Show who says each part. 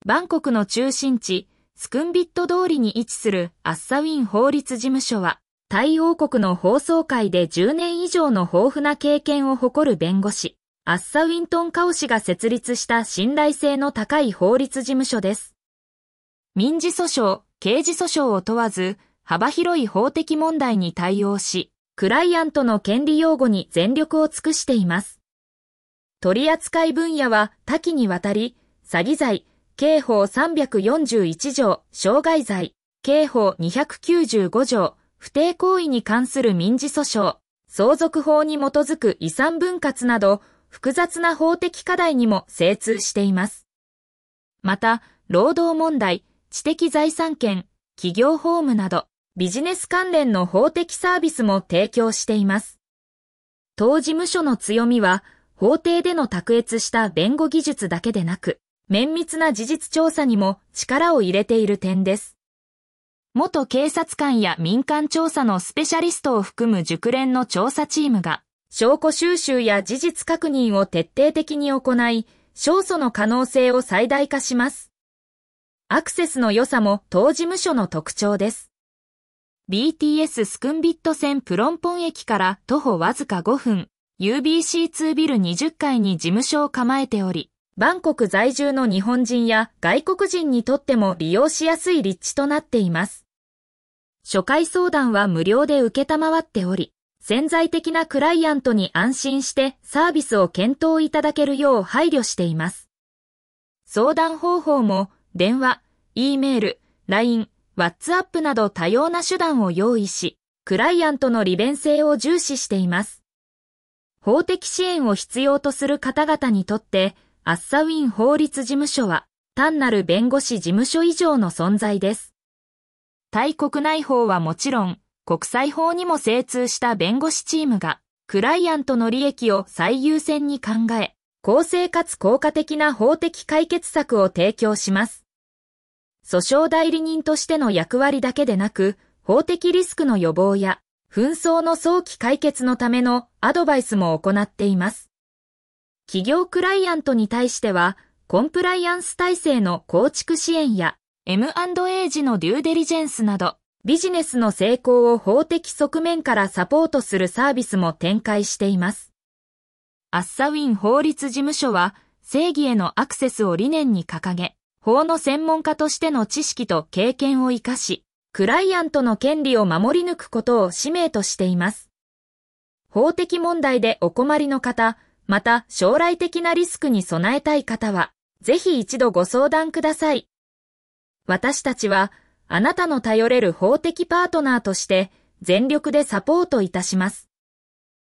Speaker 1: バンコクの中心地、スクンビット通りに位置するアッサウィン法律事務所は、タイ王国の法曹界で10年以上の豊富な経験を誇る弁護士、アッサウィントン・カオ氏が設立した信頼性の高い法律事務所です。民事訴訟、刑事訴訟を問わず、幅広い法的問題に対応し、クライアントの権利擁護に全力を尽くしています。取扱分野は多岐にわたり、詐欺罪、刑法341条、傷害罪、刑法295条、不貞行為に関する民事訴訟、相続法に基づく遺産分割など、複雑な法的課題にも精通しています。また、労働問題、知的財産権、企業法務など、ビジネス関連の法的サービスも提供しています。当事務所の強みは、法廷での卓越した弁護技術だけでなく、綿密な事実調査にも力を入れている点です。元警察官や民間調査のスペシャリストを含む熟練の調査チームが、証拠収集や事実確認を徹底的に行い、勝訴の可能性を最大化します。アクセスの良さも当事務所の特徴です。BTS スクンビット線プロンポン駅から徒歩わずか5分、UBC2 ビル20階に事務所を構えており、バンコク在住の日本人や外国人にとっても利用しやすい立地となっています。初回相談は無料で受けたまわっており、潜在的なクライアントに安心してサービスを検討いただけるよう配慮しています。相談方法も電話、E メール、LINE、WhatsApp など多様な手段を用意し、クライアントの利便性を重視しています。法的支援を必要とする方々にとって、アッサウィン法律事務所は単なる弁護士事務所以上の存在です。タイ国内法はもちろん、国際法にも精通した弁護士チームが、クライアントの利益を最優先に考え、公正かつ効果的な法的解決策を提供します。訴訟代理人としての役割だけでなく、法的リスクの予防や、紛争の早期解決のためのアドバイスも行っています。企業クライアントに対しては、コンプライアンス体制の構築支援や M&A 時のデューデリジェンスなど、ビジネスの成功を法的側面からサポートするサービスも展開しています。アッサウィン法律事務所は、正義へのアクセスを理念に掲げ、法の専門家としての知識と経験を生かし、クライアントの権利を守り抜くことを使命としています。法的問題でお困りの方、また将来的なリスクに備えたい方は、ぜひ一度ご相談ください。私たちは、あなたの頼れる法的パートナーとして、全力でサポートいたします。